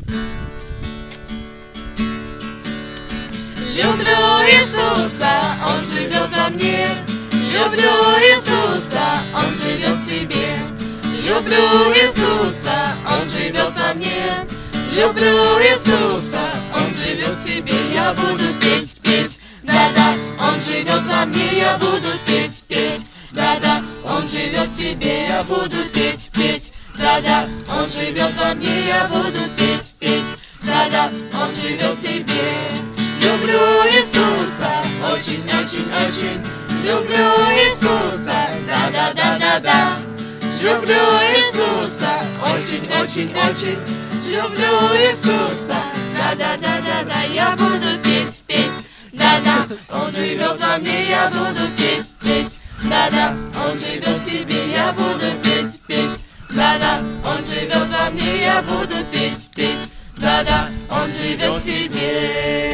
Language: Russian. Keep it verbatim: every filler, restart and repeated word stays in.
Люблю Иисуса, Он живет во мне. Люблю Иисуса, Он живет в тебе. Люблю Иисуса, Он живет во мне. Люблю Иисуса, Он живет в тебе. Я буду петь, петь, да-да, Он живет во мне. Я буду петь, петь, да-да, Он живет в тебе. Я буду петь, петь, да-да, Он живет во мне. Я буду петь, петь, да-да, Он живет в тебе. Люблю Иисуса, очень, очень, очень. Люблю Иисуса, да-да-да-да-да. Люблю Иисуса, очень, очень, очень. Люблю Иисуса, да-да-да-да-да. Я буду петь, петь, да-да, Он живет во мне. Я буду петь, петь, да-да, Он живет в тебе. Я буду петь, петь, да-да, Он живет во мне. Я буду петь, петь, да-да, Он живет в тебе.